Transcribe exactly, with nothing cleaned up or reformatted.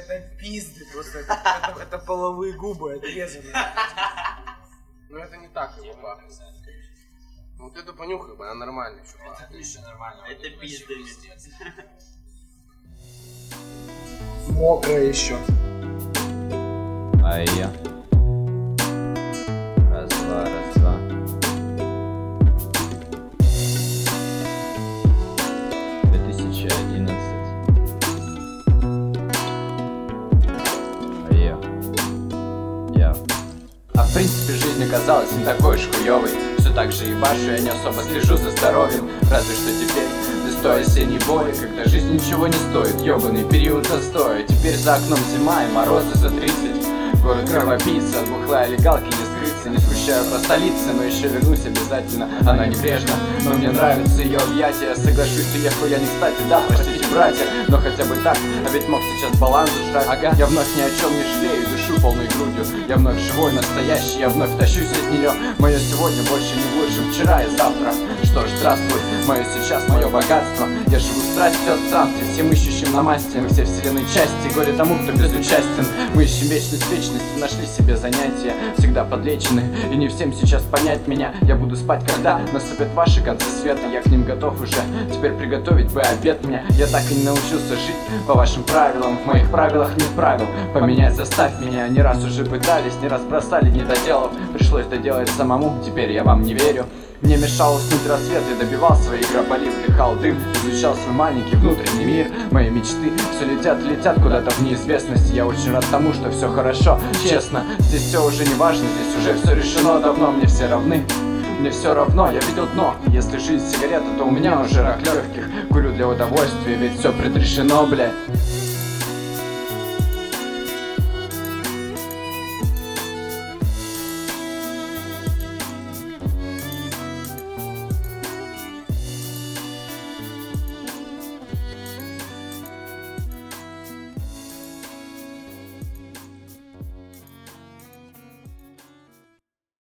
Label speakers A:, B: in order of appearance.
A: это пизды просто, это, это, это половые губы отрезанные.
B: Ну это не так его пахнет. Вот это понюхай, она нормальная.
C: Это еще нормально.
D: Это пизды.
A: Мокрая еще.
E: А я. Раз, два, раз, два. две тысячи одиннадцать. А я. Я. А в принципе жизнь оказалась не такой уж хуёвой. Все так же ебашу, я не особо слежу за здоровьем. Разве что теперь, листой осенней боли, когда жизнь ничего не стоит. Ёбаный период застоя. Теперь за окном зима и морозы за тридцать. Город кровопийца, от бухла и легалки не скрыться. Не скучаю по столице, но еще вернусь обязательно. Она небрежна, но мне нравится ее объятия. Я соглашусь, уехал я не кстати, да, простите, братья. Но хотя бы так, а ведь мог сейчас баланс жрать. Ага, я вновь ни о чем не жалею, дышу полной грудью. Я вновь живой, настоящий, я вновь тащусь от нее. Мое сегодня больше не лучше вчера и завтра. Что ж, здравствуй, мое сейчас, мое богатство. Я живу страстью от странствий, всем ищущим на масти. Мы все вселенной части, горе тому, кто безучастен. Мы ищем вечность, вечность, нашли себе занятия. Всегда подлечены, и не всем сейчас понять меня. Я буду спать, когда наступят ваши концы света. Я к ним готов уже, теперь приготовить бы обед мне. Я так и не научился жить по вашим правилам. В моих правилах нет правил, поменять заставь меня. Не раз уже пытались, не раз бросали, не доделав. Пришлось доделать самому, теперь я вам не верю. Мне мешал уснуть рассвет, я добивал свои гроболи, вдыхал дым, изучал свой маленький внутренний мир. Мои мечты все летят, летят куда-то в неизвестность. Я очень рад тому, что все хорошо, честно. Здесь все уже не важно, здесь уже все решено давно. Мне все равны, мне все равно, я видел дно. Если жизнь сигарета, то у меня уже рак легких. Курю для удовольствия, ведь все предрешено, блядь.